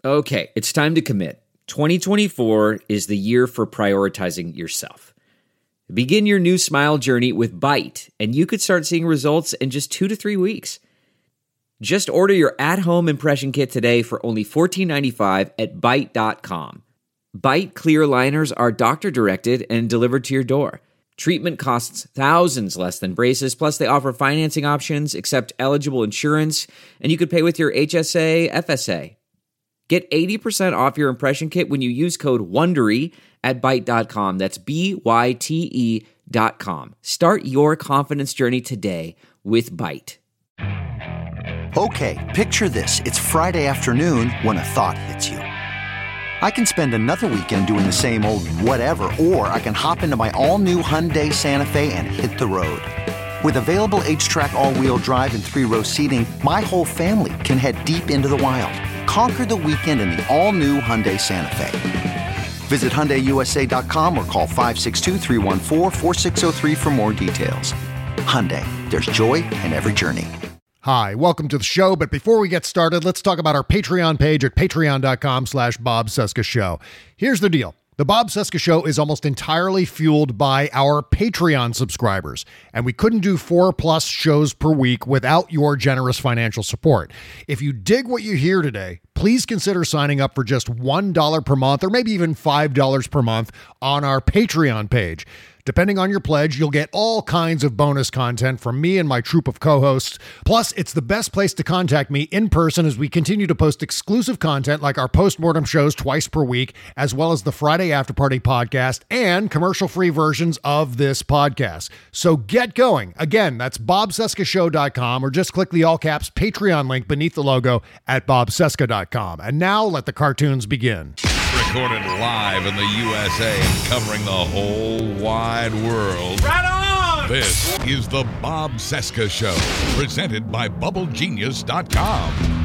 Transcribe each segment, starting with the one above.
Okay, it's time to commit. 2024 is the year for prioritizing yourself. Begin your new smile journey with Byte, and you could start seeing results in just 2 to 3 weeks. Just order your at-home impression kit today for only $14.95 at Byte.com. Byte clear liners are doctor-directed and delivered to your door. Treatment costs thousands less than braces, plus they offer financing options, accept eligible insurance, and you could pay with your HSA, FSA. Get 80% off your impression kit when you use code WONDERY at Byte.com. That's BYTE.com. Start your confidence journey today with Byte. Okay, picture this. It's Friday afternoon when a thought hits you. I can spend another weekend doing the same old whatever, or I can hop into my all-new Hyundai Santa Fe and hit the road. With available H-Track all-wheel drive and 3-row seating, my whole family can head deep into the wild. Conquer the weekend in the all-new Hyundai Santa Fe. Visit HyundaiUSA.com or call 562-314-4603 for more details. Hyundai, there's joy in every journey. Hi, welcome to the show. But before we get started, let's talk about our Patreon page at patreon.com/Bob Cesca Show. Here's the deal. The Bob Cesca Show is almost entirely fueled by our Patreon subscribers, and we couldn't do 4+ shows per week without your generous financial support. If you dig what you hear today, please consider signing up for just $1 per month or maybe even $5 per month on our Patreon page. Depending on your pledge, you'll get all kinds of bonus content from me and my troupe of co-hosts. Plus, it's the best place to contact me in person as we continue to post exclusive content like our postmortem shows twice per week, as well as the Friday After Party podcast and commercial-free versions of this podcast. So get going. Again, that's bobcescashow.com, or just click the all-caps Patreon link beneath the logo at bobcesca.com. And now let the cartoons begin. Recorded live in the USA and covering the whole wide world. Right on! This is the Bob Cesca Show, presented by BubbleGenius.com.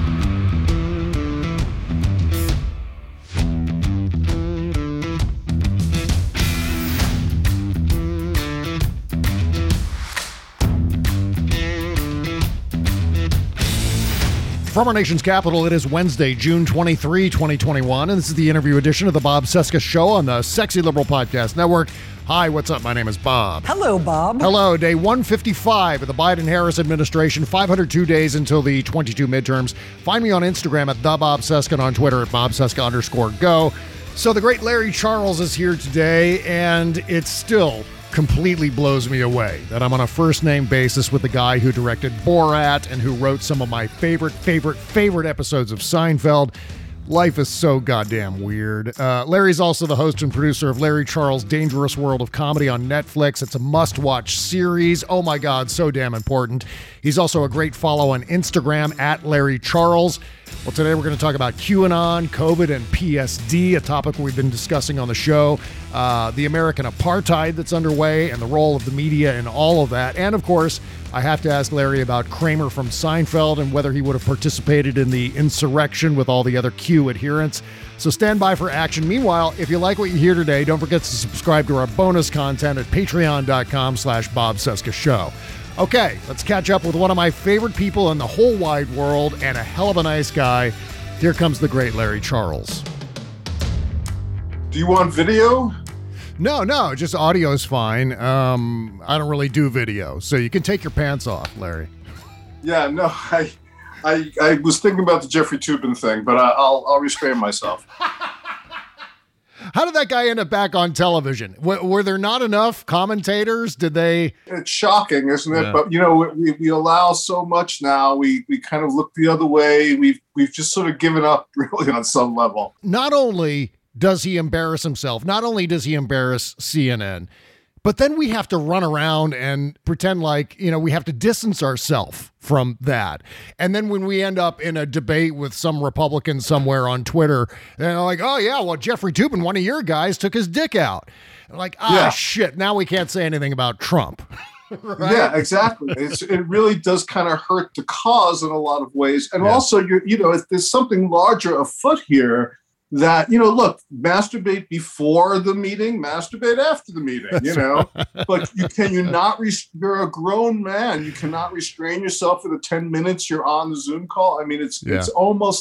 From our nation's capital, it is Wednesday, June 23, 2021, and this is the interview edition of the Bob Cesca Show on the Sexy Liberal Podcast Network. Hi, what's up? My name is Bob. Hello, Bob. Hello. Day 155 of the Biden-Harris administration, 502 days until the 22 midterms. Find me on Instagram at @TheBobCesca and on Twitter at @BobCesca_go. So the great Larry Charles is here today, and it's still completely blows me away that I'm on a first-name basis with the guy who directed Borat and who wrote some of my favorite episodes of Seinfeld. Life is so goddamn weird. Larry's also the host and producer of Larry Charles' Dangerous World of Comedy on Netflix. It's a must-watch series. Oh my God, so damn important. He's also a great follow on Instagram at Larry Charles. Well, today we're going to talk about QAnon, COVID, and PSD, a topic we've been discussing on the show, the American apartheid that's underway, and the role of the media in all of that. And, of course, I have to ask Larry about Kramer from Seinfeld and whether he would have participated in the insurrection with all the other Q adherents. So stand by for action. Meanwhile, if you like what you hear today, don't forget to subscribe to our bonus content at patreon.com/Bob Cesca Show. Okay, let's catch up with one of my favorite people in the whole wide world and a hell of a nice guy. Here comes the great Larry Charles. Do you want video? No, just audio is fine. I don't really do video, so you can take your pants off, Larry. Yeah, no, I was thinking about the Jeffrey Toobin thing, but I'll restrain myself. How did that guy end up back on television? Were there not enough commentators? Did they? It's shocking, isn't it? Yeah. But, you know, we allow so much now. We kind of look the other way. We've just sort of given up, really, on some level. Not only does he embarrass himself, not only does he embarrass CNN, but then we have to run around and pretend like, you know, we have to distance ourselves from that. And then when we end up in a debate with some Republican somewhere on Twitter, they're like, oh, yeah, well, Jeffrey Toobin, one of your guys, took his dick out. And like, shit, now we can't say anything about Trump. Right? Yeah, exactly. It really does kind of hurt the cause in a lot of ways. And also, there's something larger afoot here. That, look, masturbate before the meeting, masturbate after the meeting, But you're a grown man. You cannot restrain yourself for the 10 minutes you're on the Zoom call. I mean, it's almost like,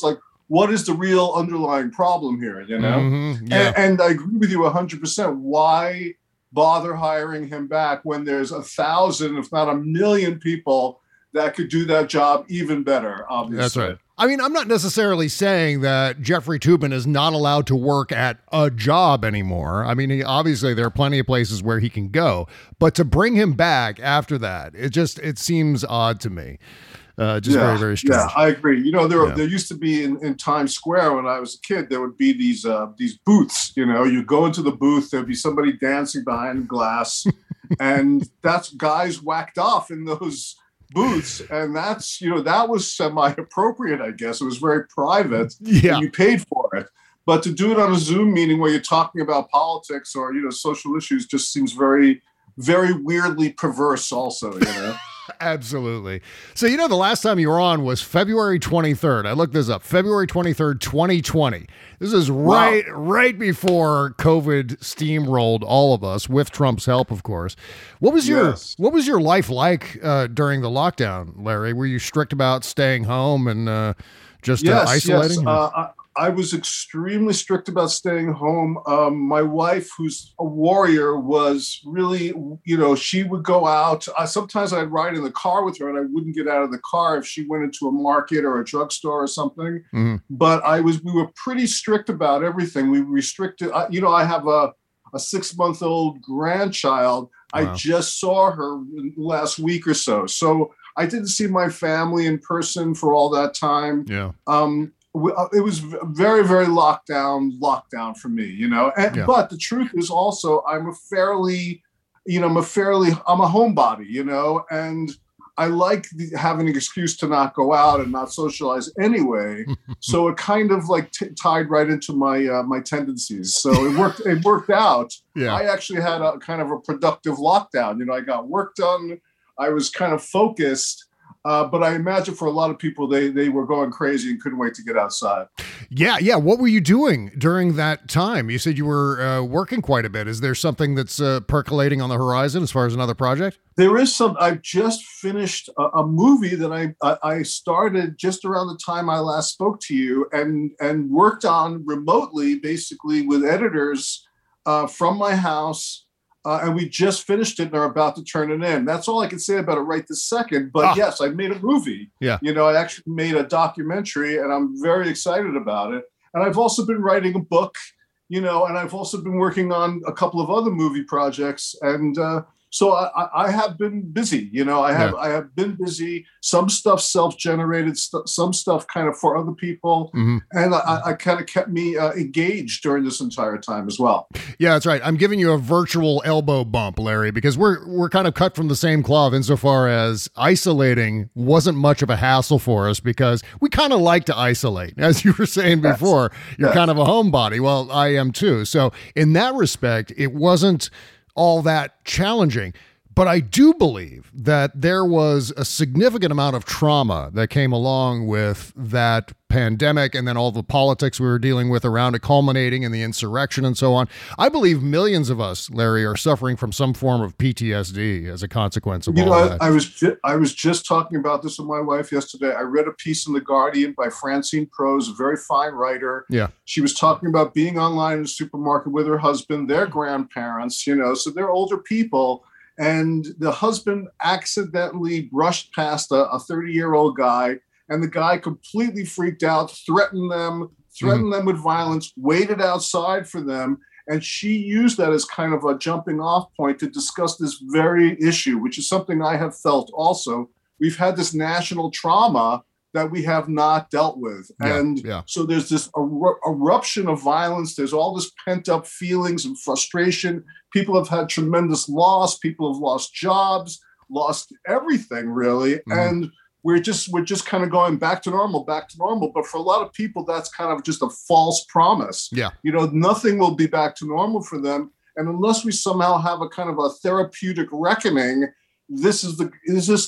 what is the real underlying problem here, you know? Yeah. And I agree with you 100%. Why bother hiring him back when there's 1,000, if not 1,000,000 people that could do that job even better, obviously. That's right. I mean, I'm not necessarily saying that Jeffrey Toobin is not allowed to work at a job anymore. I mean, obviously there are plenty of places where he can go, but to bring him back after that, it seems odd to me. Very, very strange. Yeah, I agree. You know, there used to be in Times Square when I was a kid, there would be these booths. You know, you go into the booth, there'd be somebody dancing behind glass, and that's guys whacked off in those booths, and that's, you know, that was semi-appropriate, I guess. It was very private. Yeah, and you paid for it. But to do it on a Zoom meeting where you're talking about politics or, you know, social issues just seems very, very weirdly perverse also, you know. Absolutely. So, you know, the last time you were on was February 23rd. I looked this up. February 23rd, 2020. This is right before COVID steamrolled all of us, with Trump's help, of course. What was your life like during the lockdown, Larry? Were you strict about staying home and isolating? Yes. I was extremely strict about staying home. My wife, who's a warrior, was really, you know, she would go out. Sometimes I'd ride in the car with her and I wouldn't get out of the car if she went into a market or a drugstore or something. Mm-hmm. But we were pretty strict about everything. We restricted, you know, I have a 6-month-old grandchild. Wow. I just saw her last week or so. So I didn't see my family in person for all that time. Yeah. It was very, very lockdown for me, you know. But the truth is also I'm a homebody, you know, and I like having an excuse to not go out and not socialize anyway. So it kind of like tied right into my tendencies. So it worked out. Yeah. I actually had a kind of a productive lockdown. You know, I got work done. I was kind of focused. But I imagine for a lot of people, they were going crazy and couldn't wait to get outside. Yeah. What were you doing during that time? You said you were working quite a bit. Is there something that's percolating on the horizon as far as another project? There is some. I've just finished a movie that I started just around the time I last spoke to you and worked on remotely, basically with editors from my house. And we just finished it and are about to turn it in. That's all I can say about it right this second. But yes, I made a movie. Yeah. You know, I actually made a documentary and I'm very excited about it. And I've also been writing a book, you know, and I've also been working on a couple of other movie projects. And so I have been busy, you know, I have been busy, some stuff self-generated, some stuff kind of for other people. Mm-hmm. And I kind of kept me engaged during this entire time as well. Yeah, that's right. I'm giving you a virtual elbow bump, Larry, because we're kind of cut from the same cloth insofar as isolating wasn't much of a hassle for us because we kind of like to isolate. As you were saying before, you're kind of a homebody. Well, I am too. So in that respect, it wasn't all that challenging. But I do believe that there was a significant amount of trauma that came along with that pandemic and then all the politics we were dealing with around it, culminating in the insurrection and so on. I believe millions of us, Larry, are suffering from some form of PTSD as a consequence of all that. I was just talking about this with my wife yesterday. I read a piece in The Guardian by Francine Prose, a very fine writer. Yeah. She was talking about being online in a supermarket with her husband, their grandparents, you know, so they're older people. And the husband accidentally brushed past a 30-year-old guy, and the guy completely freaked out, threatened them with violence, waited outside for them. And she used that as kind of a jumping off point to discuss this very issue, which is something I have felt also. We've had this national trauma that we have not dealt with. So there's this eruption of violence. There's all this pent up feelings and frustration. People have had tremendous loss. People have lost jobs, lost everything really. Mm-hmm. And we're just kind of going back to normal. But for a lot of people, that's kind of just a false promise. Yeah. You know, nothing will be back to normal for them. And unless we somehow have a kind of a therapeutic reckoning, this is the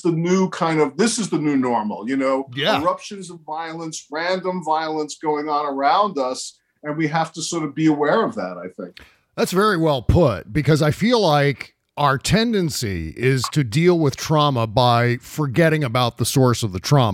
new normal, you know, eruptions of violence, random violence going on around us. And we have to sort of be aware of that, I think. That's very well put, because I feel like our tendency is to deal with trauma by forgetting about the source of the trauma.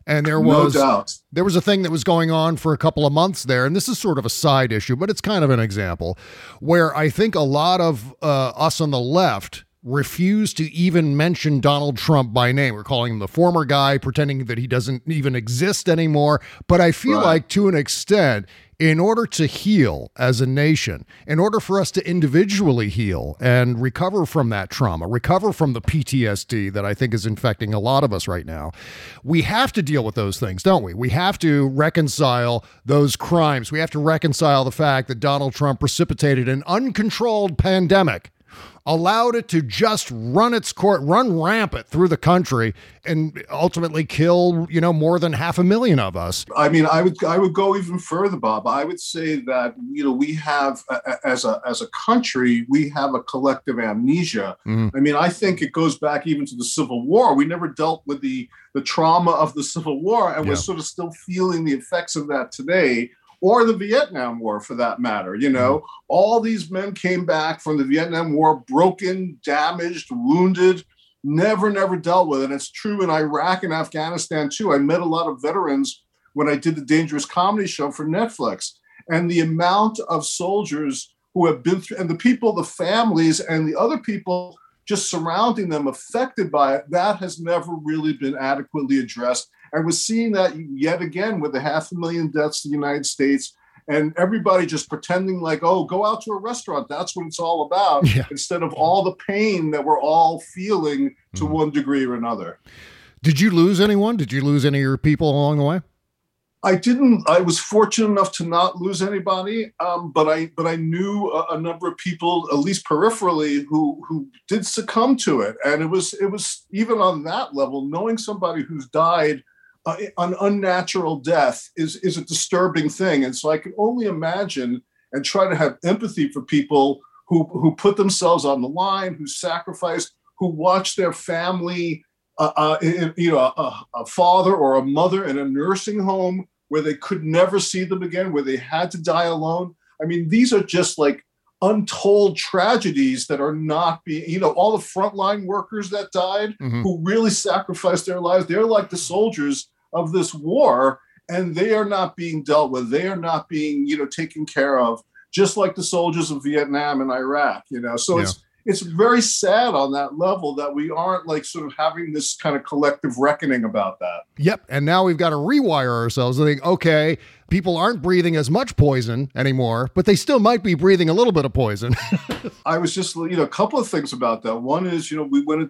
And there no was doubt. There was a thing that was going on for a couple of months there, and this is sort of a side issue, but it's kind of an example where I think a lot of us on the left refuse to even mention Donald Trump by name. We're calling him the former guy, pretending that he doesn't even exist anymore. But I feel like to an extent, in order to heal as a nation, in order for us to individually heal and recover from that trauma, recover from the PTSD that I think is infecting a lot of us right now, we have to deal with those things, don't we? We have to reconcile those crimes. We have to reconcile the fact that Donald Trump precipitated an uncontrolled pandemic, allowed it to just run its course, run rampant through the country, and ultimately kill, more than 500,000 of us. I mean, I would go even further, Bob. I would say that, we have, as a country, we have a collective amnesia. I mean, I think it goes back even to the Civil War. We never dealt with the trauma of the Civil War, and we're sort of still feeling the effects of that today. Or the Vietnam War, for that matter. All these men came back from the Vietnam War broken, damaged, wounded, never dealt with it. And it's true in Iraq and Afghanistan, too. I met a lot of veterans when I did the Dangerous Comedy Show for Netflix. And the amount of soldiers who have been through, and the people, the families, and the other people just surrounding them affected by it, that has never really been adequately addressed. And we're seeing that yet again with the 500,000 deaths in the United States, and everybody just pretending like, oh, go out to a restaurant. That's what it's all about, instead of all the pain that we're all feeling to one degree or another. Did you lose anyone? Did you lose any of your people along the way? I didn't. I was fortunate enough to not lose anybody, but I knew a number of people, at least peripherally, who did succumb to it. And it was even on that level, knowing somebody who's died an unnatural death is a disturbing thing. And so I can only imagine and try to have empathy for people who put themselves on the line, who sacrificed, who watched their family, a father or a mother in a nursing home where they could never see them again, where they had to die alone. I mean, these are just like untold tragedies that are not being, all the frontline workers that died, who really sacrificed their lives. They're like the soldiers of this war, and they are not being dealt with. They are not being, taken care of, just like the soldiers of Vietnam and Iraq, So it's very sad on that level that we aren't like sort of having this kind of collective reckoning about that. Yep. And now we've got to rewire ourselves and think, okay, people aren't breathing as much poison anymore, but they still might be breathing a little bit of poison. I was just, a couple of things about that. One is, I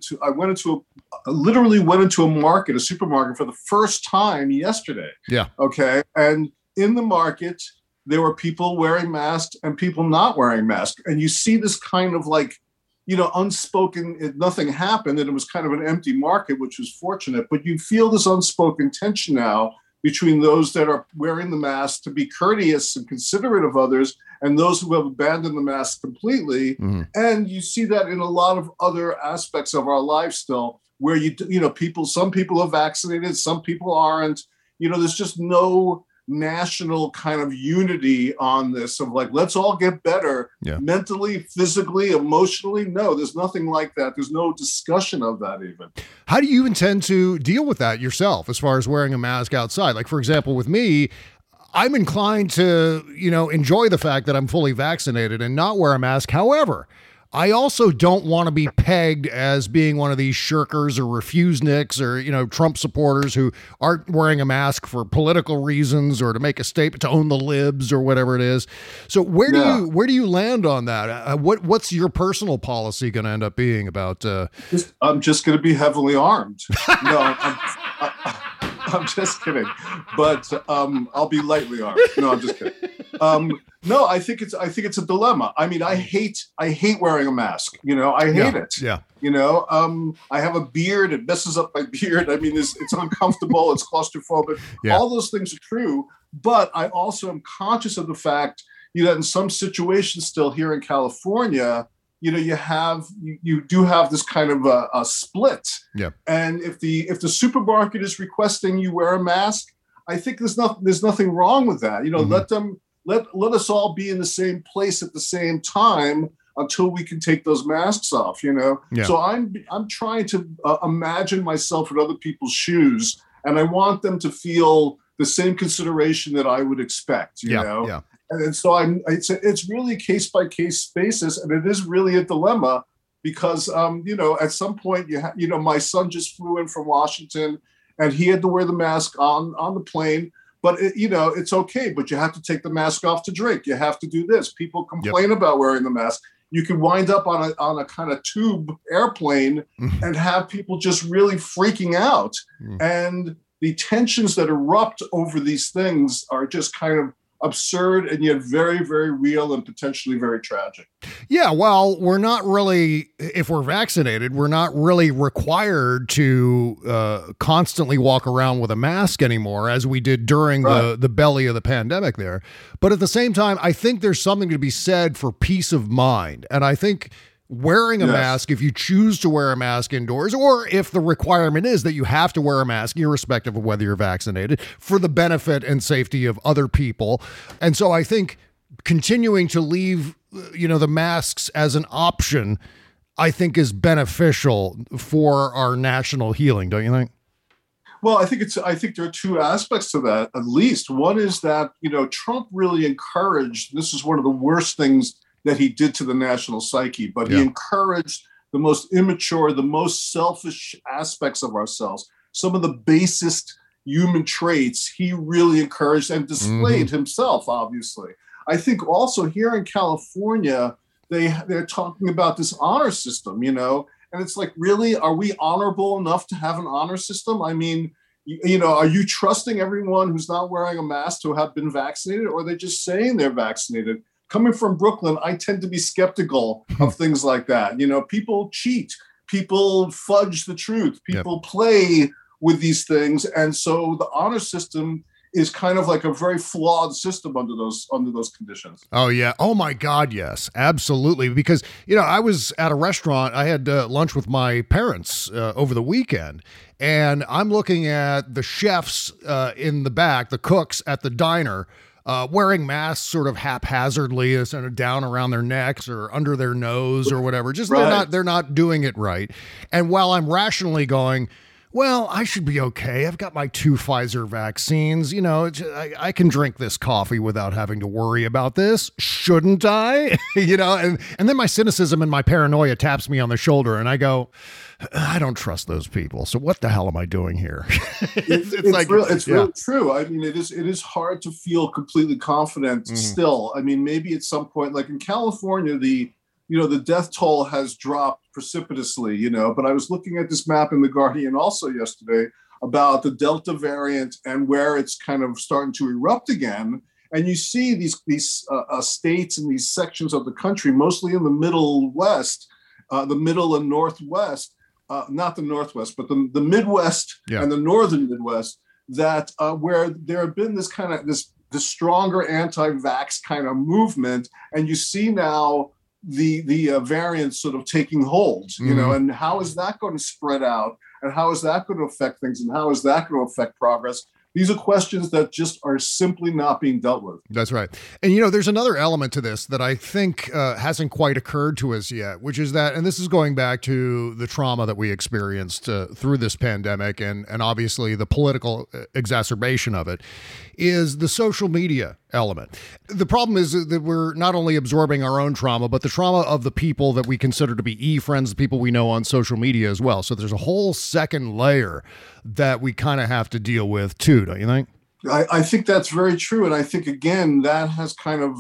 literally went into a market, a supermarket, for the first time yesterday. Yeah. Okay. And in the market, there were people wearing masks and people not wearing masks. And you see this kind of like, unspoken, nothing happened, and it was kind of an empty market, which was fortunate. But you feel this unspoken tension now between those that are wearing the mask to be courteous and considerate of others, and those who have abandoned the mask completely. And you see that in a lot of other aspects of our life still, where some people are vaccinated, some people aren't. There's just no national kind of unity on this of like, let's all get better mentally, physically, emotionally. No, there's nothing like that. There's no discussion of that even. How do you intend to deal with that yourself as far as wearing a mask outside? Like, for example, with me, I'm inclined to, enjoy the fact that I'm fully vaccinated and not wear a mask. However, I also don't want to be pegged as being one of these shirkers or refusenicks or, Trump supporters who aren't wearing a mask for political reasons or to make a statement to own the libs or whatever it is. So where do you land on that? What's your personal policy going to end up being about? I'm just going to be heavily armed. No, I'm just kidding. But I'll be lightly armed. No, I'm just kidding. No, I think it's a dilemma. I mean, I hate wearing a mask. I hate it. Yeah. I have a beard. It messes up my beard. I mean, it's uncomfortable. It's claustrophobic. Yeah. All those things are true. But I also am conscious of the fact, in some situations still here in California, you do have this kind of a split. Yeah. And if the supermarket is requesting you wear a mask, I think there's nothing wrong with that. Let us all be in the same place at the same time until we can take those masks off. Yeah. So I'm trying to imagine myself in other people's shoes And I want them to feel the same consideration that I would expect, you know? Yeah. And so it's really a case-by-case basis, and it is really a dilemma because, at some point, my son just flew in from Washington, and he had to wear the mask on the plane. But, it's okay, but you have to take the mask off to drink. You have to do this. People complain about wearing the mask. You can wind up on a kind of tube airplane and have people just really freaking out. And the tensions that erupt over these things are just kind of absurd and yet very, very real and potentially very tragic. Yeah, well, we're not really, if we're vaccinated, we're not really required to constantly walk around with a mask anymore as we did during the belly of the pandemic there. But at the same time, I think there's something to be said for peace of mind. And I think wearing a mask, if you choose to wear a mask indoors, or if the requirement is that you have to wear a mask, irrespective of whether you're vaccinated, for the benefit and safety of other people. And so I think continuing to leave, the masks as an option, I think is beneficial for our national healing, don't you think? Well, I think there are two aspects to that, at least. One is that, Trump really encouraged, this is one of the worst things that he did to the national psyche, but he encouraged the most immature, the most selfish aspects of ourselves. Some of the basest human traits he really encouraged and displayed himself, obviously. I think also here in California, they're talking about this honor system, and it's like, really, are we honorable enough to have an honor system? I mean, are you trusting everyone who's not wearing a mask to have been vaccinated, or are they just saying they're vaccinated? Coming from Brooklyn, I tend to be skeptical of things like that. People cheat, people fudge the truth, people play with these things. And so the honor system is kind of like a very flawed system under those conditions. Oh, yeah. Oh, my God. Yes, absolutely. Because, I was at a restaurant. I had lunch with my parents over the weekend, and I'm looking at the chefs in the back, the cooks at the diner, wearing masks sort of haphazardly, sort of down around their necks or under their nose or whatever. Just they're not doing it right. And while I'm rationally going, well, I should be okay. I've got my 2 Pfizer vaccines. I can drink this coffee without having to worry about this. Shouldn't I? And then my cynicism and my paranoia taps me on the shoulder and I go, I don't trust those people. So what the hell am I doing here? It's really true. I mean, it is hard to feel completely confident still. I mean, maybe at some point, like in California, the death toll has dropped precipitously, but I was looking at this map in The Guardian also yesterday about the Delta variant and where it's kind of starting to erupt again. And you see these states and these sections of the country, mostly in the Middle West, the Middle and Northwest, not the Northwest, but the Midwest and the Northern Midwest, that where there have been this kind of this stronger anti-vax kind of movement. And you see now the variants sort of taking hold, and how is that going to spread out? And how is that going to affect things? And how is that going to affect progress? These are questions that just are simply not being dealt with. That's right. And, there's another element to this that I think hasn't quite occurred to us yet, which is that, and this is going back to the trauma that we experienced through this pandemic and obviously the political exacerbation of it, is the social media element. The problem is that we're not only absorbing our own trauma, but the trauma of the people that we consider to be e-friends, the people we know on social media as well. So there's a whole second layer that we kind of have to deal with too, don't you think? I think that's very true. And I think, again, that has kind of,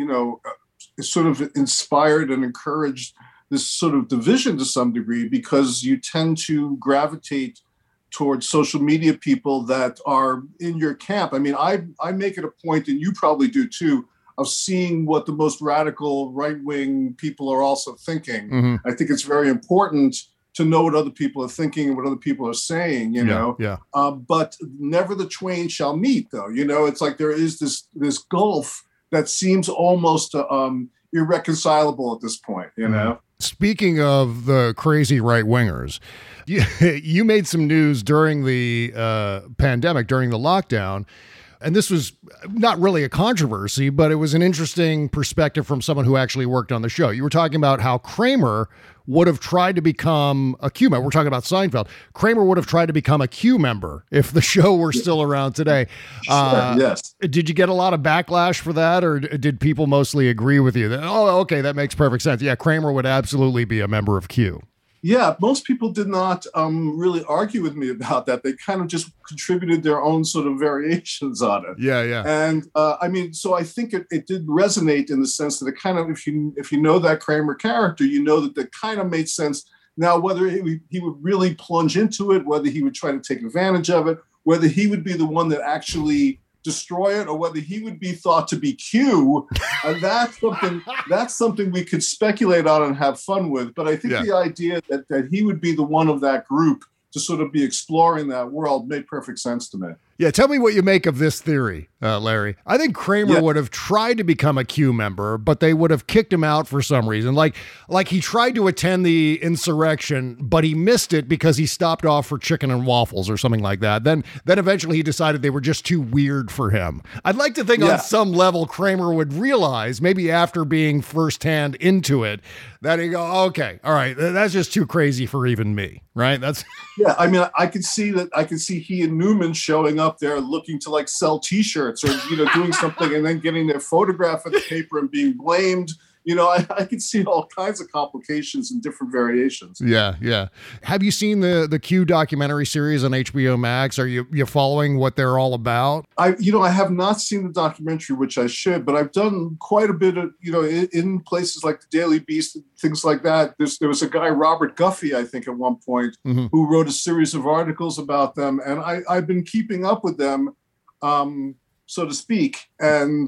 sort of inspired and encouraged this sort of division to some degree, because you tend to gravitate towards social media people that are in your camp. I mean, I make it a point, and you probably do too, of seeing what the most radical right-wing people are also thinking. I think it's very important to know what other people are thinking and what other people are saying, but never the twain shall meet, though. It's like there is this gulf that seems almost irreconcilable at this point, Speaking of the crazy right-wingers, you made some news during the pandemic, during the lockdown, and this was not really a controversy, but it was an interesting perspective from someone who actually worked on the show. You were talking about how Kramer would have tried to become a Q member. We're talking about Seinfeld. Kramer would have tried to become a Q member if the show were still around today. Yes. Did you get a lot of backlash for that, or did people mostly agree with you that, oh, okay, that makes perfect sense? Yeah, Kramer would absolutely be a member of Q. Yeah, most people did not really argue with me about that. They kind of just contributed their own sort of variations on it. Yeah. And I mean, so I think it did resonate in the sense that it kind of, if you know that Kramer character, you know that kind of made sense. Now, whether he would really plunge into it, whether he would try to take advantage of it, whether he would be the one that actually destroy it, or whether he would be thought to be Q, that's something we could speculate on and have fun with. But I think the idea that he would be the one of that group to sort of be exploring that world made perfect sense to me. Yeah, tell me what you make of this theory, Larry. I think Kramer would have tried to become a Q member, but they would have kicked him out for some reason. Like he tried to attend the insurrection, but he missed it because he stopped off for chicken and waffles or something like that. Then eventually he decided they were just too weird for him. I'd like to think on some level Kramer would realize, maybe after being firsthand into it, that he go, okay, all right, that's just too crazy for even me, right? That's I mean, I could see he and Newman showing up there looking to like sell T-shirts or, doing something and then getting their photograph in the paper and being blamed. I could see all kinds of complications and different variations. Yeah. Have you seen the Q documentary series on HBO Max? Are you following what they're all about? I have not seen the documentary, which I should, but I've done quite a bit of, in places like the Daily Beast and things like that. There was a guy, Robert Guffey, I think at one point, who wrote a series of articles about them. And I've been keeping up with them, so to speak. And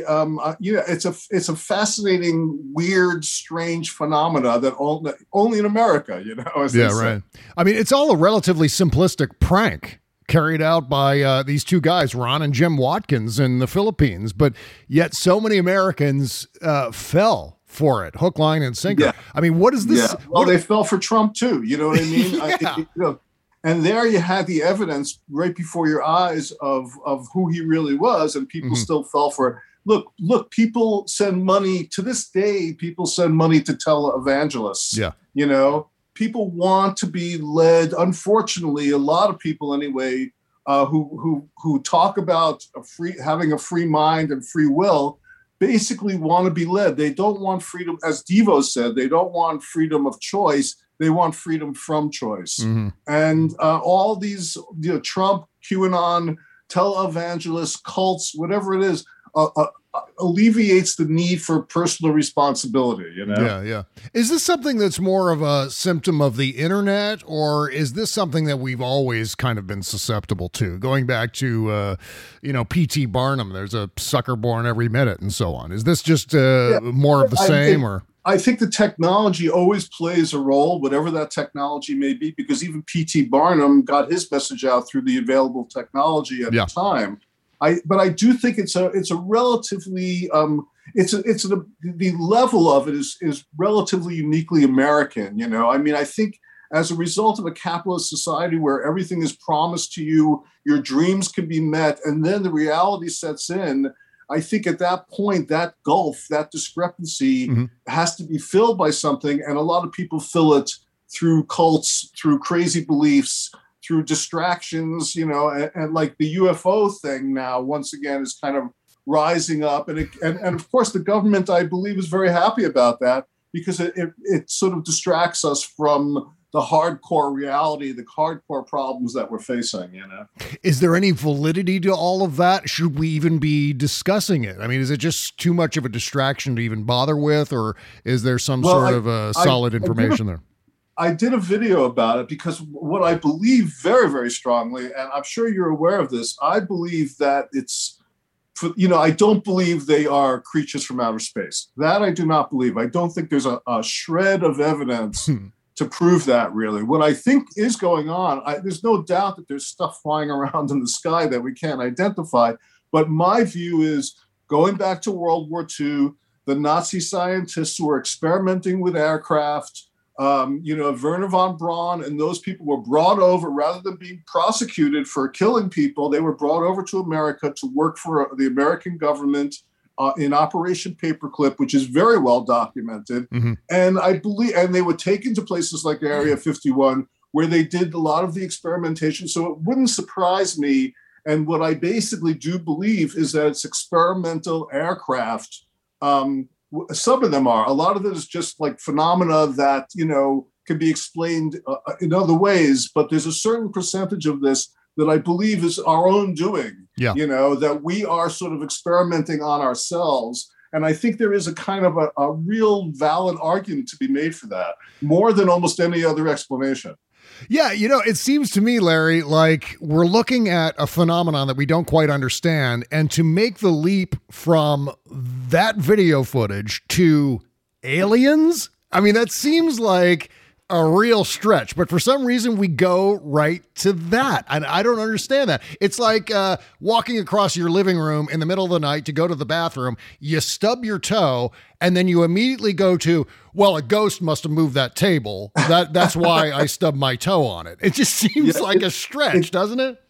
it's a fascinating, weird, strange phenomena that only in America, right. I mean, it's all a relatively simplistic prank carried out by these two guys, Ron and Jim Watkins in the Philippines, but yet so many Americans fell for it, hook, line, and sinker. Yeah. I mean, what is this? Yeah. Well, they fell for Trump too. You know what I mean? And there you had the evidence right before your eyes of who he really was, and people still fell for it. Look, people send money to this day. People send money to televangelists. Yeah. People want to be led. Unfortunately, a lot of people anyway, who talk about having a free mind and free will, basically want to be led. They don't want freedom, as Devo said. They don't want freedom of choice. They want freedom from choice. And all these Trump, QAnon, televangelists, cults, whatever it is, alleviates the need for personal responsibility. Yeah. Is this something that's more of a symptom of the internet, or is this something that we've always kind of been susceptible to? Going back to P.T. Barnum, there's a sucker born every minute and so on. Is this just more of the same, or? I think the technology always plays a role, whatever that technology may be, because even P.T. Barnum got his message out through the available technology at the time. But I do think it's a relatively the level of it is relatively uniquely American. I mean, I think as a result of a capitalist society where everything is promised to you, your dreams can be met, and then the reality sets in. I think at that point, that gulf, that discrepancy has to be filled by something. And a lot of people fill it through cults, through crazy beliefs, through distractions, and like the UFO thing now, once again, is kind of rising up. And of course, the government, I believe, is very happy about that because it sort of distracts us from the hardcore reality, the hardcore problems that we're facing, Is there any validity to all of that? Should we even be discussing it? I mean, is it just too much of a distraction to even bother with, or is there some sort of solid information there? I did a video about it because what I believe very, very strongly, and I'm sure you're aware of this, I believe that I don't believe they are creatures from outer space. That I do not believe. I don't think there's a shred of evidence to prove that, really. What I think is going on, there's no doubt that there's stuff flying around in the sky that we can't identify. But my view is, going back to World War II, the Nazi scientists who were experimenting with aircraft, Werner von Braun and those people were brought over rather than being prosecuted for killing people. They were brought over to America to work for the American government in Operation Paperclip, which is very well documented. Mm-hmm. And I believe, and they were taken to places like Area 51, where they did a lot of the experimentation. So it wouldn't surprise me. And what I basically do believe is that it's experimental aircraft. Some of them are. A lot of it is just like phenomena that, can be explained in other ways. But there's a certain percentage of this that I believe is our own doing, that we are sort of experimenting on ourselves. And I think there is a kind of a real valid argument to be made for that, more than almost any other explanation. Yeah, it seems to me, Larry, like we're looking at a phenomenon that we don't quite understand. And to make the leap from that video footage to aliens, I mean, that seems like a real stretch, but for some reason we go right to that. And I don't understand that. It's like walking across your living room in the middle of the night to go to the bathroom, you stub your toe, and then you immediately go to, well, a ghost must have moved that table. That's why I stubbed my toe on it. It just seems like a stretch, doesn't it?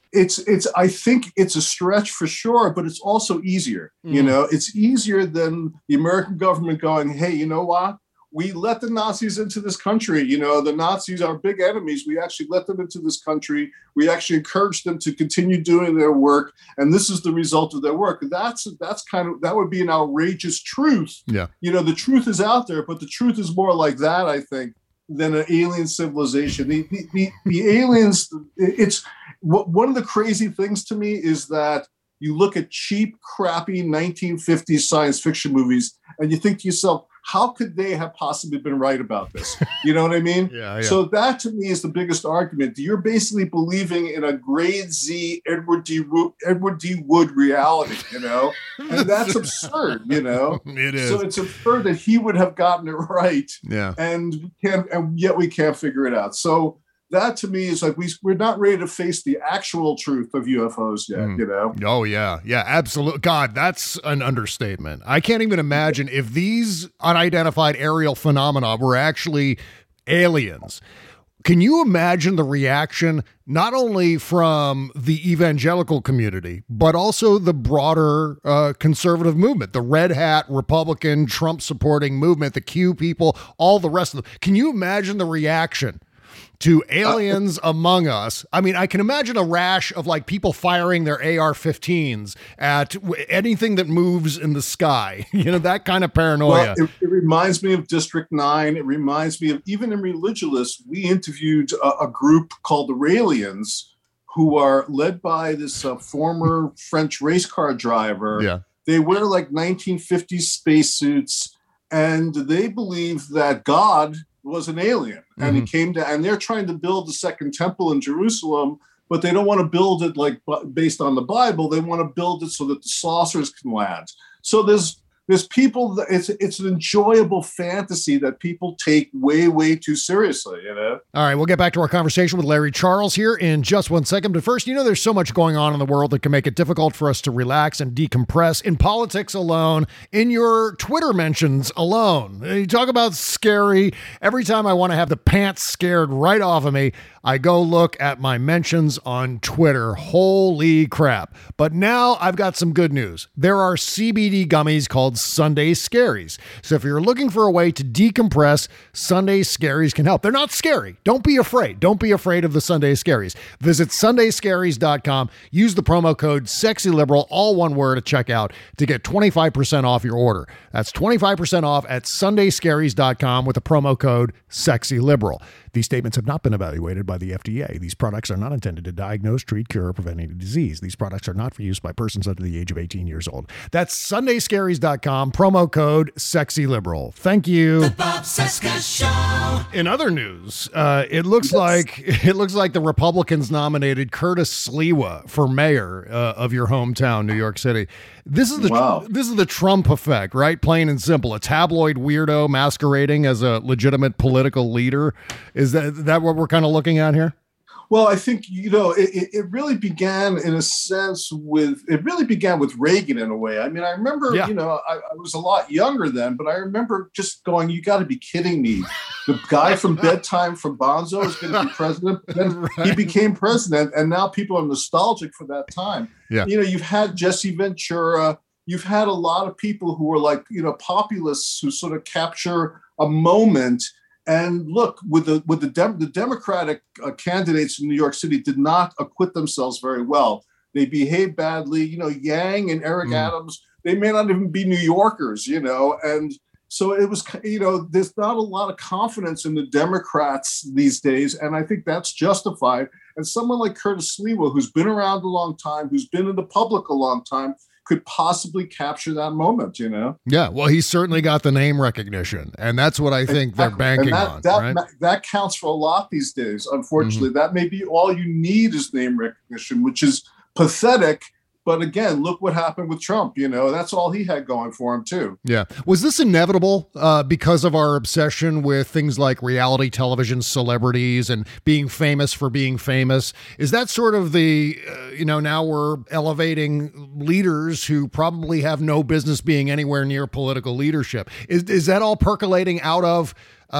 I think it's a stretch for sure, but it's also easier. It's easier than the American government going, hey, you know what? We let the Nazis into this country. The Nazis are big enemies. We actually let them into this country. We actually encouraged them to continue doing their work. And this is the result of their work. That's that would be an outrageous truth. Yeah. The truth is out there, but the truth is more like that, I think, than an alien civilization. The aliens, it's one of the crazy things to me is that you look at cheap, crappy 1950s science fiction movies and you think to yourself, how could they have possibly been right about this? You know what I mean? Yeah. So that to me is the biggest argument. You're basically believing in a grade Z Edward D. Wood reality, and that's absurd, It is. So it's absurd that he would have gotten it right. Yeah. And yet we can't figure it out. So that to me is like we're not ready to face the actual truth of UFOs yet, Oh, yeah. Yeah, absolutely. God, that's an understatement. I can't even imagine if these unidentified aerial phenomena were actually aliens. Can you imagine the reaction not only from the evangelical community, but also the broader conservative movement, the red hat Republican Trump supporting movement, the Q people, all the rest of them? Can you imagine the reaction to aliens among us? I mean, I can imagine a rash of like people firing their AR-15s at anything that moves in the sky, that kind of paranoia. Well, it reminds me of District 9. It reminds me of, even in Religulous, we interviewed a group called the Raelians, who are led by this former French race car driver. Yeah. They wear like 1950s spacesuits, and they believe that God was an alien, and he came down, and they're trying to build the second temple in Jerusalem, but they don't want to build it like based on the Bible. They want to build it so that the saucers can land. So there's people that it's an enjoyable fantasy that people take way, way too seriously, All right, we'll get back to our conversation with Larry Charles here in just 1 second. But first, there's so much going on in the world that can make it difficult for us to relax and decompress in politics alone, in your Twitter mentions alone. You talk about scary. Every time I want to have the pants scared right off of me, I go look at my mentions on Twitter. Holy crap. But now I've got some good news. There are CBD gummies called Sunday Scaries. So if you're looking for a way to decompress, Sunday Scaries can help. They're not scary. Don't be afraid. Don't be afraid of the Sunday Scaries. Visit sundayscaries.com. Use the promo code SEXYLIBERAL, all one word, at checkout to get 25% off your order. That's 25% off at sundayscaries.com with the promo code SEXYLIBERAL. These statements have not been evaluated by the FDA. These products are not intended to diagnose, treat, cure, or prevent any disease. These products are not for use by persons under the age of 18 years old. That's sundayscaries.com, promo code SEXYLIBERAL. Thank you. The Bob Cesca Show. In other news, it looks like the Republicans nominated Curtis Sliwa for mayor of your hometown, New York City. This is the Trump effect, right? Plain and simple. A tabloid weirdo masquerading as a legitimate political leader. Is that what we're kind of looking at here? Well, I think, it really began in a sense with Reagan in a way. I mean, I remember, I was a lot younger then, but I remember just going, you got to be kidding me. The guy from Bedtime from Bonzo is going to be president. Then He became president, and now people are nostalgic for that time. Yeah. You've had Jesse Ventura. You've had a lot of people who are like, populists who sort of capture a moment. And look, with the Democratic candidates in New York City did not acquit themselves very well. They behaved badly. Yang and Eric Adams, they may not even be New Yorkers, and so it was, there's not a lot of confidence in the Democrats these days. And I think that's justified. And someone like Curtis Sliwa, who's been around a long time, who's been in the public a long time, could possibly capture that moment, Yeah, well, he's certainly got the name recognition, and that's what I think they're banking on. Right? That counts for a lot these days, unfortunately. That may be all you need is name recognition, which is pathetic. But again, look what happened with Trump. That's all he had going for him, too. Yeah. Was this inevitable because of our obsession with things like reality television celebrities and being famous for being famous? Is that sort of the, now we're elevating leaders who probably have no business being anywhere near political leadership? Is that all percolating out of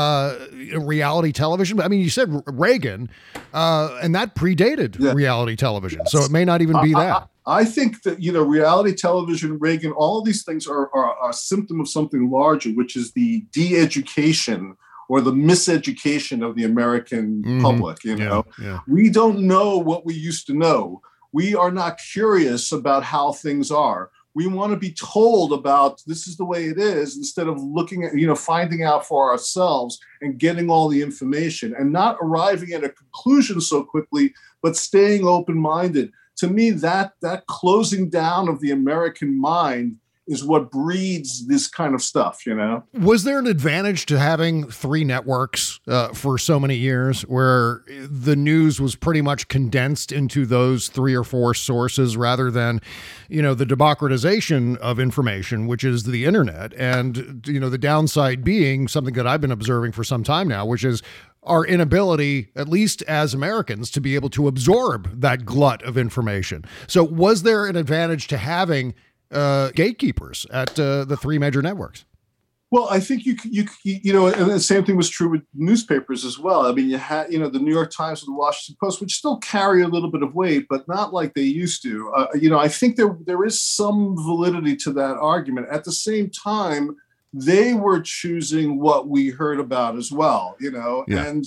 reality television? I mean, you said Reagan, and that predated reality television. Yes. So it may not even be that. I think that, reality television, Reagan, all of these things are a symptom of something larger, which is the de-education or the miseducation of the American public. We don't know what we used to know. We are not curious about how things are. We want to be told about this is the way it is instead of looking at, finding out for ourselves and getting all the information and not arriving at a conclusion so quickly, but staying open-minded. To me, that closing down of the American mind is what breeds this kind of stuff, Was there an advantage to having three networks for so many years where the news was pretty much condensed into those three or four sources rather than, the democratization of information, which is the internet, and, the downside being something that I've been observing for some time now, which is our inability, at least as Americans, to be able to absorb that glut of information. So was there an advantage to having gatekeepers at the three major networks? Well, I think you and the same thing was true with newspapers as well. I mean, you had, the New York Times and the Washington Post, which still carry a little bit of weight, but not like they used to. I think there is some validity to that argument. At the same time, they were choosing what we heard about as well, and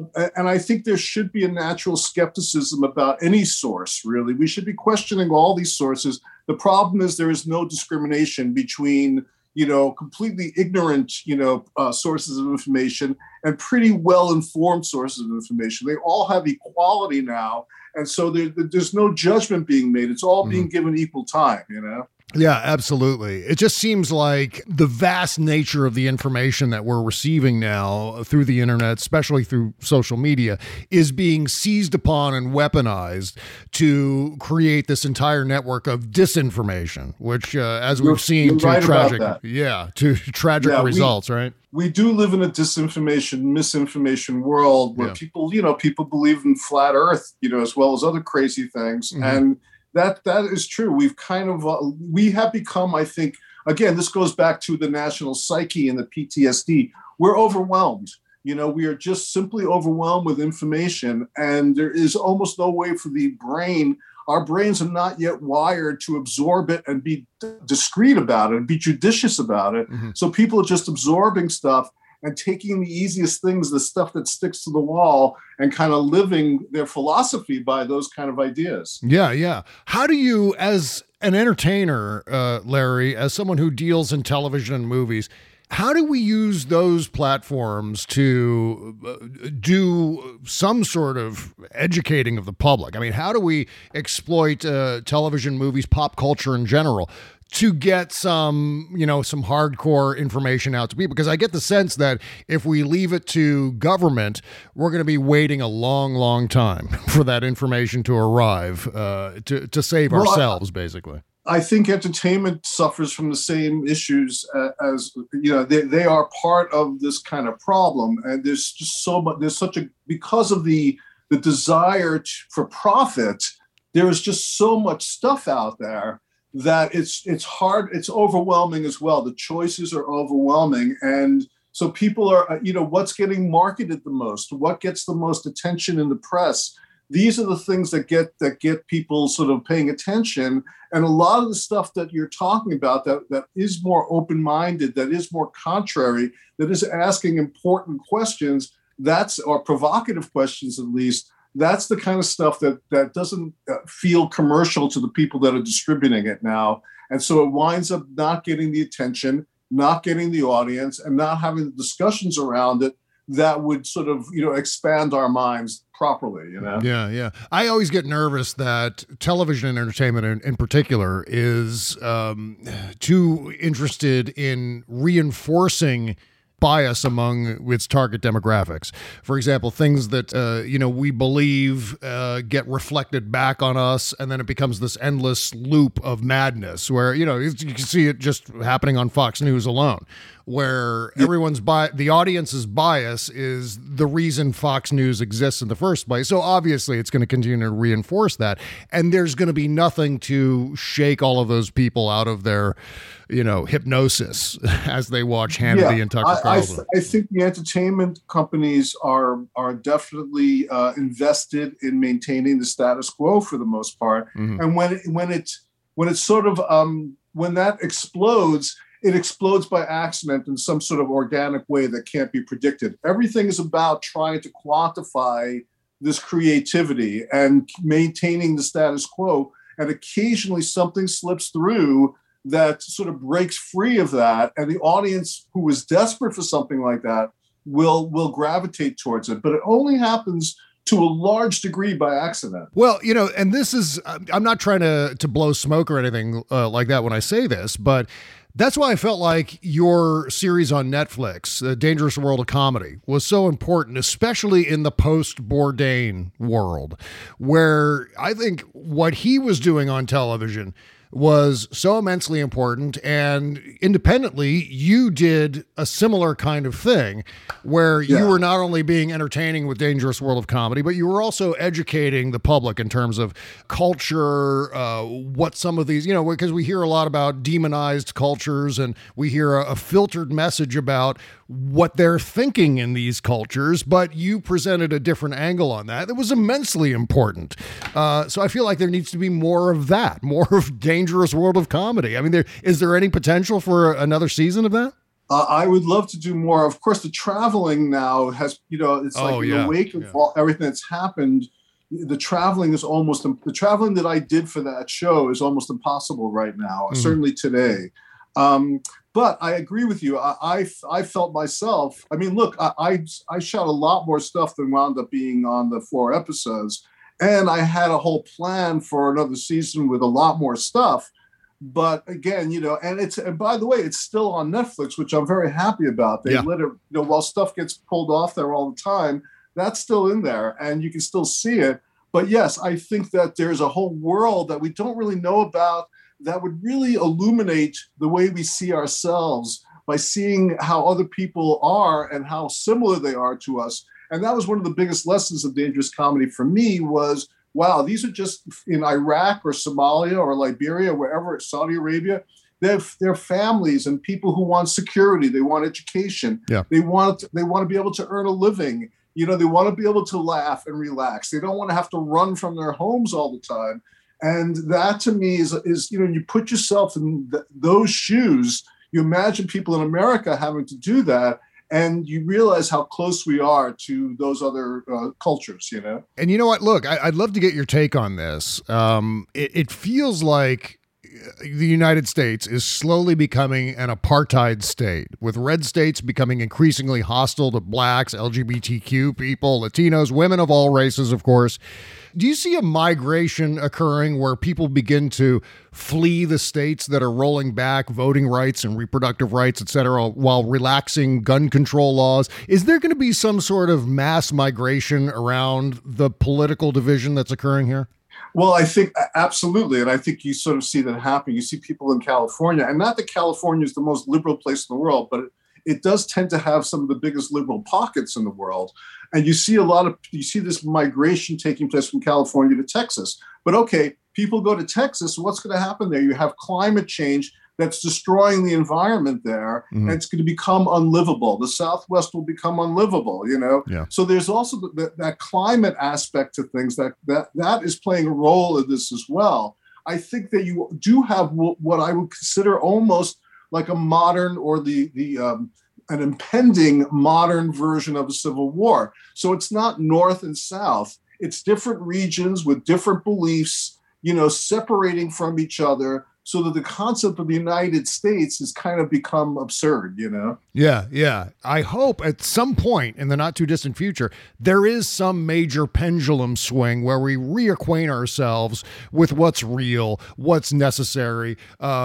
I think there should be a natural skepticism about any source, really. We should be questioning all these sources. The problem is there is no discrimination between, completely ignorant, sources of information and pretty well-informed sources of information. They all have equality now. And so there's no judgment being made. It's all being given equal time, Yeah, absolutely. It just seems like the vast nature of the information that we're receiving now through the internet, especially through social media, is being seized upon and weaponized to create this entire network of disinformation, which, as we've seen, to tragic results, right? We do live in a disinformation, misinformation world where people believe in flat Earth, as well as other crazy things. And that is true. We have become, I think, again, this goes back to the national psyche and the PTSD. We're overwhelmed. We are just simply overwhelmed with information, and there is almost no way for the brain. Our brains are not yet wired to absorb it and be discreet about it and be judicious about it. So people are just absorbing stuff and taking the easiest things, the stuff that sticks to the wall, and kind of living their philosophy by those kind of ideas. Yeah. How do you, as an entertainer, Larry, as someone who deals in television and movies, how do we use those platforms to do some sort of educating of the public? I mean, how do we exploit television, movies, pop culture in general to get some hardcore information out to people? Because I get the sense that if we leave it to government, we're going to be waiting a long, long time for that information to arrive to save ourselves, basically. I think entertainment suffers from the same issues as they are part of this kind of problem. And there's just so much, because of the the desire for profit, there is just so much stuff out there that it's hard, it's overwhelming as well. The choices are overwhelming. And so people are, what's getting marketed the most? What gets the most attention in the press? These are the things that get people sort of paying attention. And a lot of the stuff that you're talking about that is more open-minded, that is more contrary, that is asking important questions, or provocative questions at least, that's the kind of stuff that doesn't feel commercial to the people that are distributing it now. And so it winds up not getting the attention, not getting the audience, and not having the discussions around it that would sort of, expand our minds properly, Yeah. I always get nervous that television and entertainment in particular is too interested in reinforcing bias among its target demographics. For example, things that, we believe get reflected back on us, and then it becomes this endless loop of madness where, you can see it just happening on Fox News alone, where the audience's bias is the reason Fox News exists in the first place. So obviously it's going to continue to reinforce that. And there's going to be nothing to shake all of those people out of their, hypnosis as they watch Hannity and Tucker Carlson. I think the entertainment companies are definitely invested in maintaining the status quo for the most part. Mm-hmm. And when that explodes, it explodes by accident in some sort of organic way that can't be predicted. Everything is about trying to quantify this creativity and maintaining the status quo. And occasionally something slips through that sort of breaks free of that. And the audience who is desperate for something like that will gravitate towards it. But it only happens to a large degree by accident. Well, and this is, I'm not trying to blow smoke or anything like that when I say this, but that's why I felt like your series on Netflix, The Dangerous World of Comedy, was so important, especially in the post-Bourdain world, where I think what he was doing on television was so immensely important. And independently, you did a similar kind of thing where you were not only being entertaining with Dangerous World of Comedy, but you were also educating the public in terms of culture, what some of these, because we hear a lot about demonized cultures, and we hear a filtered message about what they're thinking in these cultures, but you presented a different angle on that. It was immensely important. So I feel like there needs to be more of that, more of Dangerous World of Comedy. I mean, is there any potential for another season of that? I would love to do more. Of course, the traveling now has, it's in the wake of everything that's happened. The traveling that I did for that show is almost impossible right now, certainly today. But I agree with you. I felt myself, look, I shot a lot more stuff than wound up being on the 4 episodes. And I had a whole plan for another season with a lot more stuff. But again, and by the way, it's still on Netflix, which I'm very happy about. They let it, while stuff gets pulled off there all the time, that's still in there and you can still see it. But yes, I think that there's a whole world that we don't really know about that would really illuminate the way we see ourselves by seeing how other people are and how similar they are to us. And that was one of the biggest lessons of Dangerous Comedy for me was, wow, these are just in Iraq or Somalia or Liberia, wherever, Saudi Arabia. They're families and people who want security. They want education. Yeah. They want to be able to earn a living. They want to be able to laugh and relax. They don't want to have to run from their homes all the time. And that to me is you put yourself in those shoes. You imagine people in America having to do that. And you realize how close we are to those other cultures, And you know what? Look, I'd love to get your take on this. It feels like the United States is slowly becoming an apartheid state, with red states becoming increasingly hostile to blacks, LGBTQ people, Latinos, women of all races, of course. Do you see a migration occurring where people begin to flee the states that are rolling back voting rights and reproductive rights, et cetera, while relaxing gun control laws? Is there going to be some sort of mass migration around the political division that's occurring here? Well, I think absolutely. And I think you sort of see that happening. You see people in California, and not that California is the most liberal place in the world, but it does tend to have some of the biggest liberal pockets in the world. And you see this migration taking place from California to Texas. But okay, people go to Texas, so what's going to happen there? You have climate change that's destroying the environment there, and it's going to become unlivable. The Southwest will become unlivable, Yeah. So there's also that climate aspect to things that is playing a role in this as well. I think that you do have what I would consider almost like a modern or an impending modern version of a civil war. So it's not North and South. It's different regions with different beliefs, separating from each other, so that the concept of the United States has kind of become absurd, Yeah. I hope at some point in the not too distant future, there is some major pendulum swing where we reacquaint ourselves with what's real, what's necessary,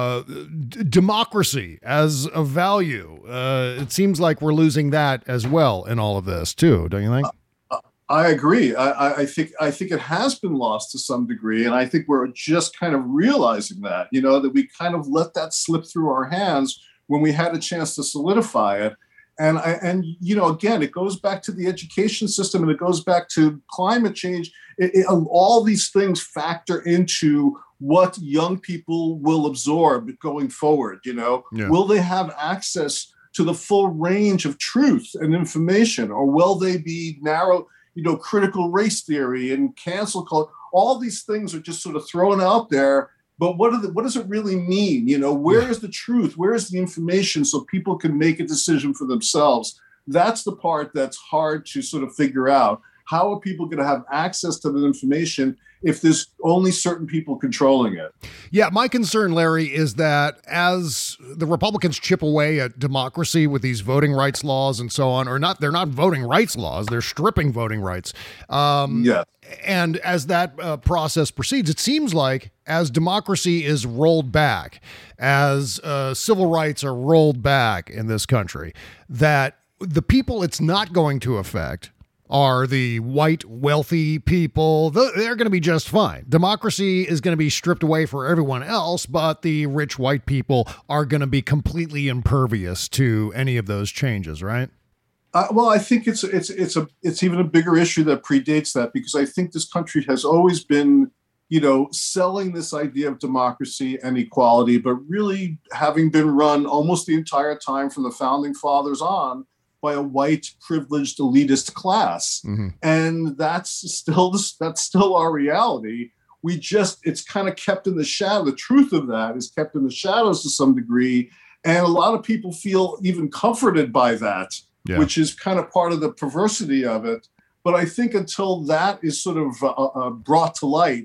democracy as a value. It seems like we're losing that as well in all of this too, don't you think? I agree. I think it has been lost to some degree, and I think we're just kind of realizing that, that we kind of let that slip through our hands when we had a chance to solidify it. And again, it goes back to the education system, and it goes back to climate change. All these things factor into what young people will absorb going forward. Yeah. Will they have access to the full range of truth and information, or will they be narrow? Critical race theory and cancel culture, all these things are just sort of thrown out there. But what does it really mean? Where is the truth? Where is the information so people can make a decision for themselves? That's the part that's hard to sort of figure out. How are people going to have access to the information if there's only certain people controlling it? Yeah, my concern, Larry, is that as the Republicans chip away at democracy with these voting rights laws and so on, they're not voting rights laws, they're stripping voting rights. Yeah. And as that process proceeds, it seems like as democracy is rolled back, as civil rights are rolled back in this country, that the people it's not going to affect are the white, wealthy people. They're going to be just fine. Democracy is going to be stripped away for everyone else, but the rich white people are going to be completely impervious to any of those changes, right? Well, I think it's even a bigger issue that predates that, because I think this country has always been, selling this idea of democracy and equality, but really having been run almost the entire time from the founding fathers on by a white, privileged, elitist class. Mm-hmm. And that's still our reality. It's kind of kept in the shadow. The truth of that is kept in the shadows to some degree. And a lot of people feel even comforted by that, which is kind of part of the perversity of it. But I think until that is sort of brought to light,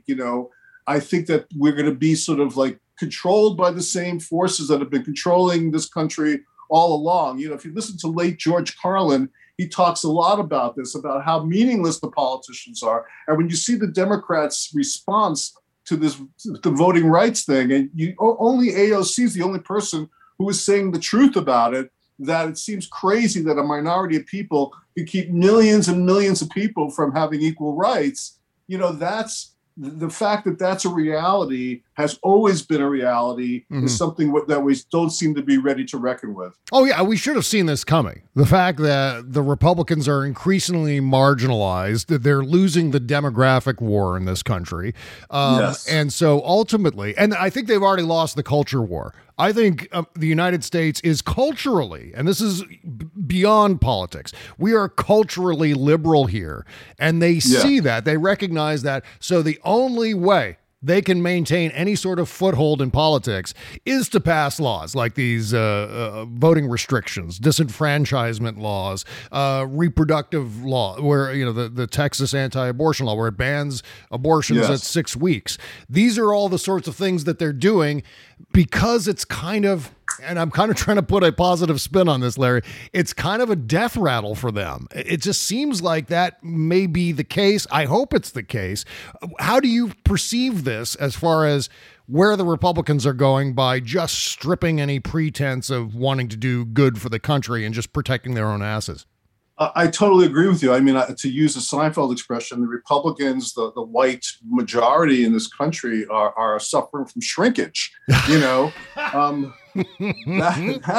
I think that we're going to be sort of like controlled by the same forces that have been controlling this country all along. If you listen to late George Carlin, he talks a lot about this, about how meaningless the politicians are. And when you see the Democrats' response to the voting rights thing, and only AOC is the only person who is saying the truth about it, that it seems crazy that a minority of people could keep millions and millions of people from having equal rights. That's the fact that that's a reality, has always been a reality, is something that we don't seem to be ready to reckon with. Oh, yeah, we should have seen this coming. The fact that the Republicans are increasingly marginalized, that they're losing the demographic war in this country. Yes. And so ultimately, and I think they've already lost the culture war. I think the United States is culturally, and this is beyond politics, we are culturally liberal here. And they see that, they recognize that. So the only way they can maintain any sort of foothold in politics is to pass laws like these voting restrictions, disenfranchisement laws, reproductive law, where, the Texas anti-abortion law, where it bans abortions at 6 weeks. These are all the sorts of things that they're doing because it's kind of, and I'm kind of trying to put a positive spin on this, Larry, it's kind of a death rattle for them. It just seems like that may be the case. I hope it's the case. How do you perceive this as far as where the Republicans are going by just stripping any pretense of wanting to do good for the country and just protecting their own asses? I totally agree with you. I mean, to use a Seinfeld expression, the Republicans, the white majority in this country are suffering from shrinkage. That's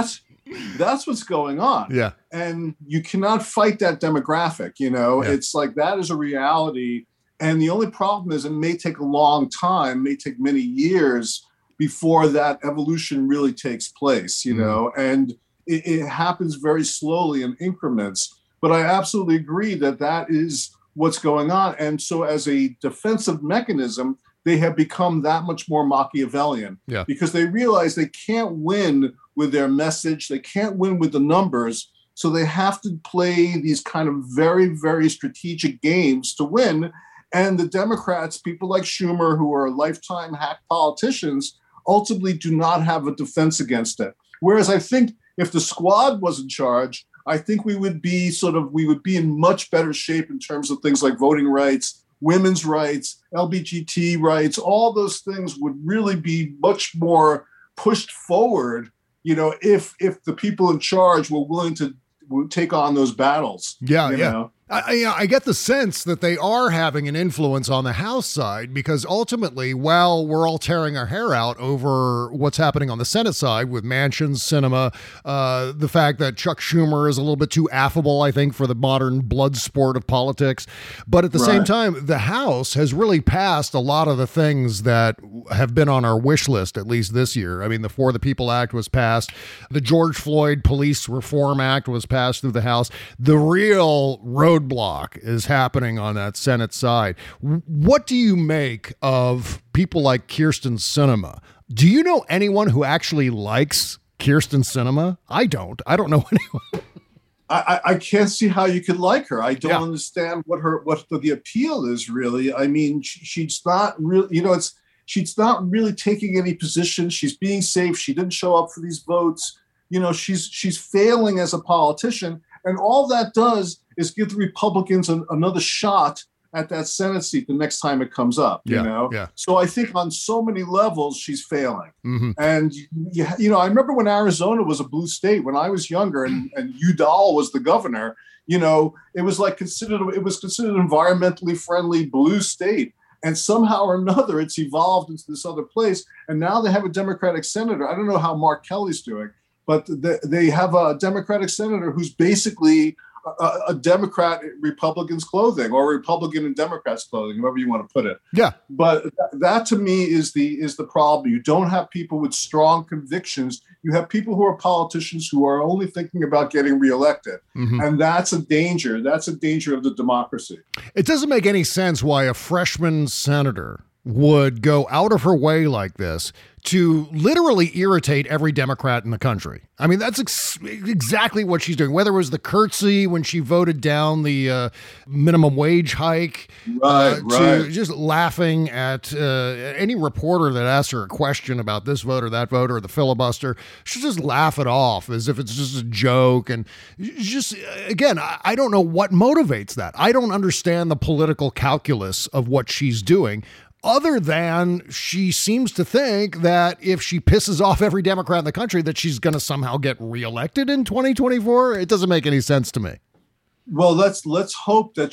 That's what's going on. Yeah. And you cannot fight that demographic. It's like that is a reality. And the only problem is it may take a long time, may take many years before that evolution really takes place, and it happens very slowly in increments. But I absolutely agree that is what's going on. And so as a defensive mechanism, they have become that much more Machiavellian because they realize they can't win with their message. They can't win with the numbers. So they have to play these kind of very, very strategic games to win. And the Democrats, people like Schumer, who are lifetime hack politicians, ultimately do not have a defense against it. Whereas I think if the squad was in charge, I think we would be in much better shape in terms of things like voting rights, women's rights, LGBT rights. All those things would really be much more pushed forward, if the people in charge were willing to take on those battles. Yeah. I get the sense that they are having an influence on the House side because ultimately, while we're all tearing our hair out over what's happening on the Senate side with Manchin, Sinema, the fact that Chuck Schumer is a little bit too affable, I think, for the modern blood sport of politics. But at the same time, the House has really passed a lot of the things that have been on our wish list, at least this year. I mean, the For the People Act was passed. The George Floyd Police Reform Act was passed through the House. The real roadblock is happening on that Senate side. What do you make of people like Kyrsten Sinema? Do you know anyone who actually likes Kyrsten Sinema? I don't know anyone. I can't see how you could like her. I don't understand what the appeal is really. I mean, she's not really, she's not really taking any position. She's being safe. She didn't show up for these votes. She's failing as a politician. And all that does is give the Republicans another shot at that Senate seat the next time it comes up, So I think on so many levels, she's failing. Mm-hmm. And, I remember when Arizona was a blue state, when I was younger and Udall was the governor, it was considered environmentally friendly blue state. And somehow or another, it's evolved into this other place. And now they have a Democratic senator. I don't know how Mark Kelly's doing, but they have a Democratic senator who's basically a Democrat in Republicans' clothing or Republican in Democrats' clothing, however you want to put it. Yeah. But that to me is the problem. You don't have people with strong convictions. You have people who are politicians who are only thinking about getting reelected. Mm-hmm. And that's a danger. That's a danger of the democracy. It doesn't make any sense why a freshman senator would go out of her way like this to literally irritate every Democrat in the country. I mean, that's exactly what she's doing, whether it was the curtsy when she voted down the minimum wage hike, to just laughing at any reporter that asks her a question about this vote or that vote or the filibuster. She'll just laugh it off as if it's just a joke. And just, again, I don't know what motivates that. I don't understand the political calculus of what she's doing, other than she seems to think that if she pisses off every Democrat in the country, that she's going to somehow get reelected in 2024. It doesn't make any sense to me. Well, let's hope that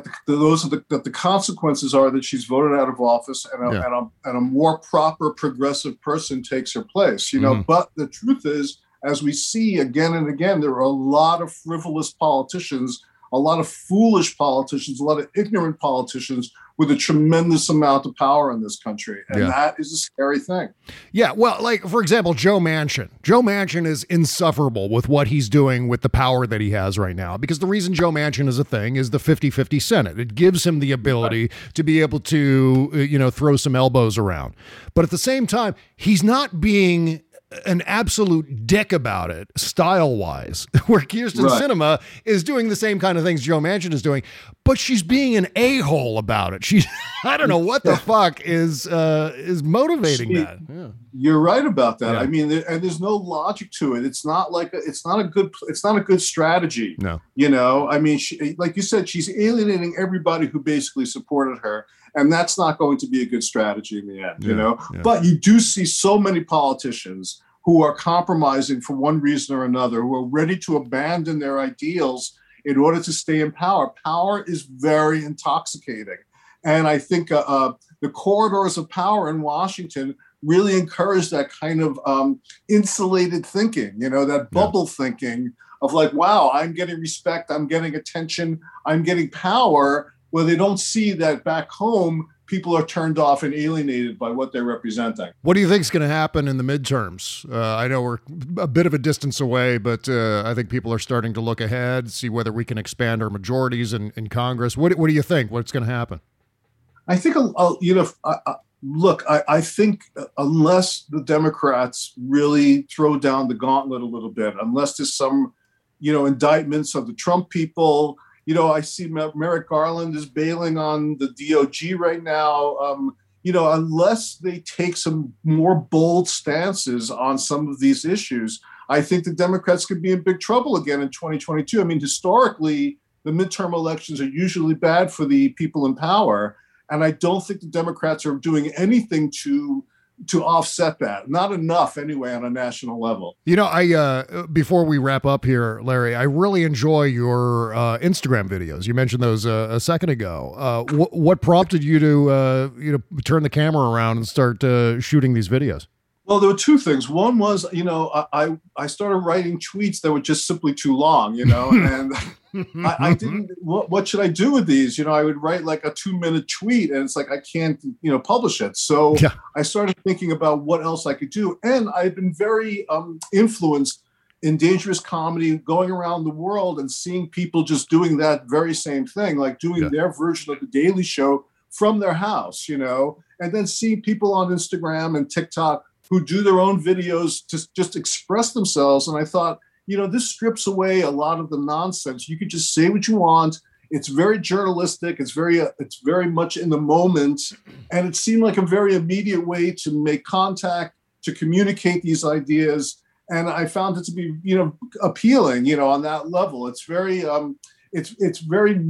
the consequences are that she's voted out of office and a more proper progressive person takes her place. But the truth is, as we see again and again, there are a lot of frivolous politicians, a lot of foolish politicians, a lot of ignorant politicians with a tremendous amount of power in this country. And that is a scary thing. Yeah. Well, like, for example, Joe Manchin. Joe Manchin is insufferable with what he's doing with the power that he has right now, because the reason Joe Manchin is a thing is the 50-50 Senate. It gives him the ability to be able to, throw some elbows around. But at the same time, he's not being an absolute dick about it, style-wise, where Kyrsten Sinema is doing the same kind of things Joe Manchin is doing, but she's being an a-hole about it. I don't know what the fuck is motivating that. Yeah. You're right about that. Yeah. I mean, and there's no logic to it. It's not a good strategy. No. I mean, like you said, she's alienating everybody who basically supported her. And that's not going to be a good strategy in the end, Yeah. But you do see so many politicians who are compromising for one reason or another, who are ready to abandon their ideals in order to stay in power. Power is very intoxicating. And I think the corridors of power in Washington really encourage that kind of insulated thinking, that bubble thinking of like, wow, I'm getting respect, I'm getting attention, I'm getting power, where they don't see that back home, people are turned off and alienated by what they're representing. What do you think is going to happen in the midterms? I know we're a bit of a distance away, but I think people are starting to look ahead, see whether we can expand our majorities in Congress. What do you think? What's going to happen? I think, look, I think unless the Democrats really throw down the gauntlet a little bit, unless there's some, indictments of the Trump people, I see Merrick Garland is bailing on the DOJ right now. Unless they take some more bold stances on some of these issues, I think the Democrats could be in big trouble again in 2022. I mean, historically, the midterm elections are usually bad for the people in power. And I don't think the Democrats are doing anything to offset that. Not enough, anyway, on a national level. I before we wrap up here, Larry, I really enjoy your Instagram videos. You mentioned those a second ago. What prompted you to turn the camera around and start shooting these videos? Well, there were two things. One was, I started writing tweets that were just simply too long, and I didn't, what should I do with these? I would write like a 2-minute tweet and it's like, I can't, publish it. So I started thinking about what else I could do. And I've been very influenced in dangerous comedy, going around the world and seeing people just doing that very same thing, like doing their version of the Daily Show from their house, and then seeing people on Instagram and TikTok who do their own videos to just express themselves. And I thought, this strips away a lot of the nonsense. You could just say what you want. It's very journalistic. It's very much in the moment. And it seemed like a very immediate way to make contact, to communicate these ideas. And I found it to be, appealing, on that level. It's very, it's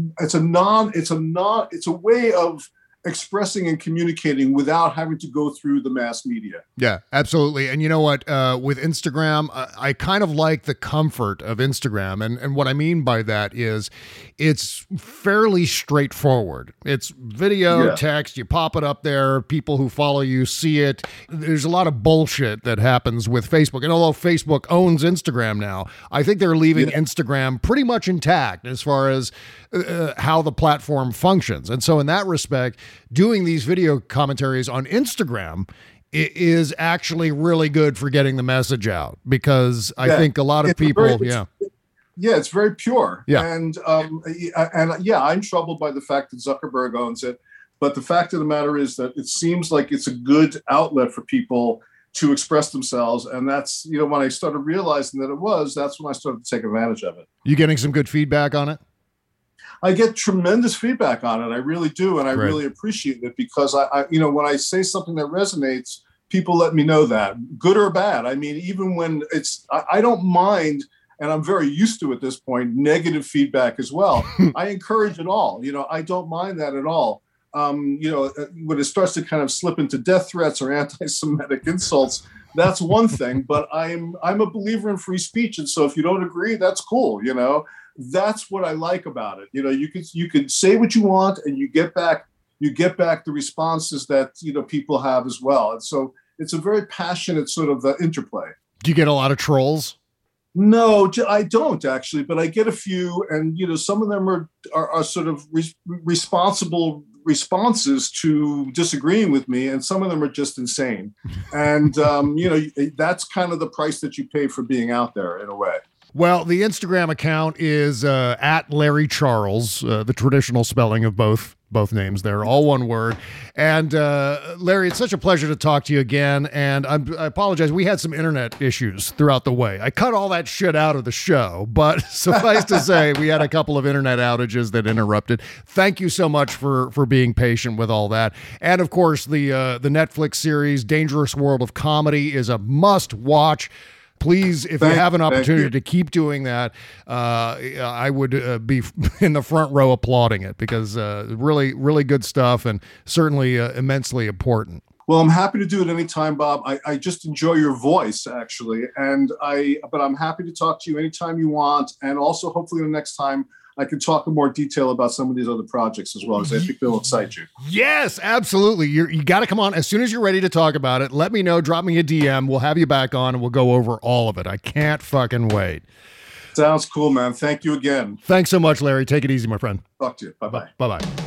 a way of expressing and communicating without having to go through the mass media. Yeah, absolutely. And you know what? With Instagram, I kind of like the comfort of Instagram. And what I mean by that is it's fairly straightforward. It's video, text, you pop it up there, people who follow you see it. There's a lot of bullshit that happens with Facebook. And although Facebook owns Instagram now, I think they're leaving Instagram pretty much intact as far as how the platform functions. And so in that respect, doing these video commentaries on Instagram is actually really good for getting the message out, because I think a lot of people, it's very pure. Yeah. And I'm troubled by the fact that Zuckerberg owns it. But the fact of the matter is that it seems like it's a good outlet for people to express themselves. And that's, when I started realizing that that's when I started to take advantage of it. You getting some good feedback on it? I get tremendous feedback on it. I really do. And I really appreciate it, because I when I say something that resonates, people let me know that, good or bad. I mean, even when I don't mind, and I'm very used to at this point, negative feedback as well. I encourage it all. I don't mind that at all. When it starts to kind of slip into death threats or anti-Semitic insults, that's one thing. But I'm a believer in free speech. And so if you don't agree, that's cool. That's what I like about it. You could say what you want, and you get back the responses that people have as well. And so it's a very passionate sort of interplay. Do you get a lot of trolls? No, I don't actually, but I get a few, and some of them are sort of responsible responses to disagreeing with me, and some of them are just insane. And that's kind of the price that you pay for being out there in a way. Well, the Instagram account is at Larry Charles, the traditional spelling of both names there, all one word. And Larry, it's such a pleasure to talk to you again. And I apologize. We had some internet issues throughout the way. I cut all that shit out of the show, but suffice to say, we had a couple of internet outages that interrupted. Thank you so much for being patient with all that. And of course, the Netflix series Dangerous World of Comedy is a must watch. Please, if you have an opportunity to keep doing that, I would be in the front row applauding it, because really, really good stuff, and certainly immensely important. Well, I'm happy to do it anytime, Bob. I just enjoy your voice, actually. But I'm happy to talk to you anytime you want. And also, hopefully the next time I can talk in more detail about some of these other projects as well, because I think they'll excite you. Yes, absolutely. You got to come on as soon as you're ready to talk about it. Let me know. Drop me a DM. We'll have you back on and we'll go over all of it. I can't fucking wait. Sounds cool, man. Thank you again. Thanks so much, Larry. Take it easy, my friend. Talk to you. Bye-bye. Bye-bye.